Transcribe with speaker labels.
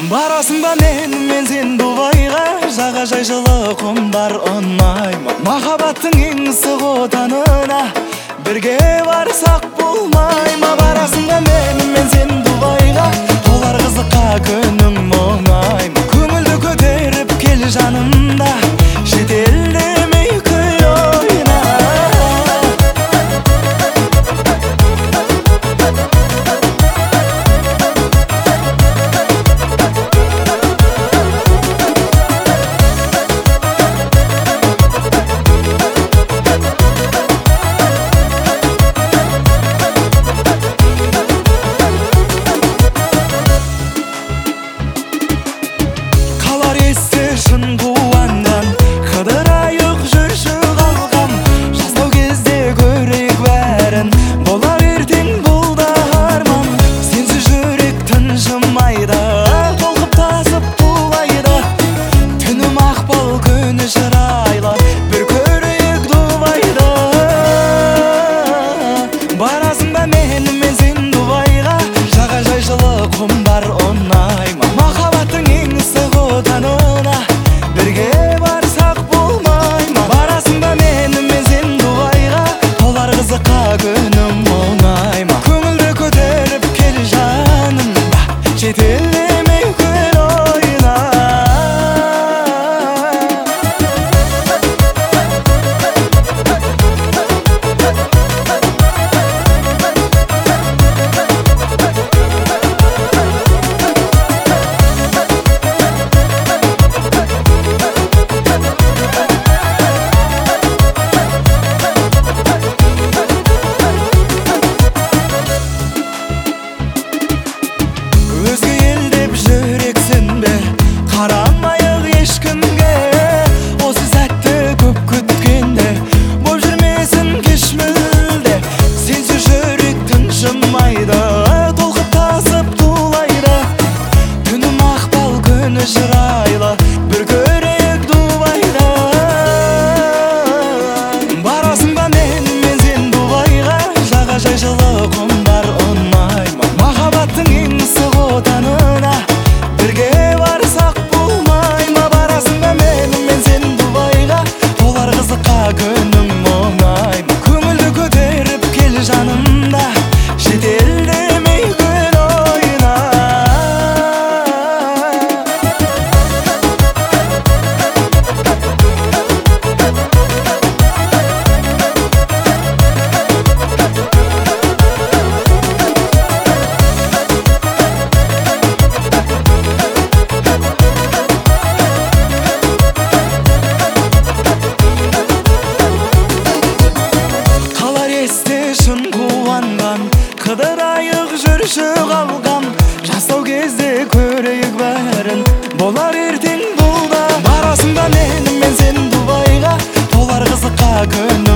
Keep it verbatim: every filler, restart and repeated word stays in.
Speaker 1: Барасың ба менімен сен Дубайға, жағажай жылы құмдар ұнайма. Махаббаттың ең ыстық отанына бірге барсақ болмай ма? Барасың ба менімен сен Дубайға, толар қызыққа күнің мұңайма. Көңілді көтеріп кел жанымда, шетелде мейкіл ойна. Шын қуанған, қыдырайық жүрші қалған. Жастау кезде көрейік бәрін, болар ертең бұл да арман. Сенсіз жүрек тыншымайды, толқып тасып тулайды. Түні мақпал күні шырайлы, бір көрейік Дубайды. Барасың ба менімен сен Дубайға, жағажай жылы құмдар ұнайма. Махаббаттың ең ыстық отанына бірге барсақ болмай ма? Барасың ба менімен сен Дубайға, толар қызыққа күнім мұңайма. Көңілді көтеріп кел жанымда, шетелде мейкіл ойна. Өзге ел деп жүрексің бе, қарамайық ешкімге. Осы сәтті көп күткенде, боп жүрмесін кеш мүлде. Сенсіз жүрек тыншымайды, толқып тасып тулайды. Түні мақпал күні шырайлы, бір көрейік Дубайды. Барасың ба менімен сен Дубайға, жағажай жылы құмдар ұнайма. Махаббаттың ең ыстық отанына бірге барсақ болмай ма? Барасың ба менімен сен Дубайға, толар қызыққа күнің мұңайма. Көңілді көтеріп кел жанымда, шетелде мейкіл ойна. Шын қуанған, қыдырайық жүрші қалған. Жастау кезде көрейік бәрін, болар ертең бұл да. Барасың ба менімен сен Дубайға, толар қызыққа күн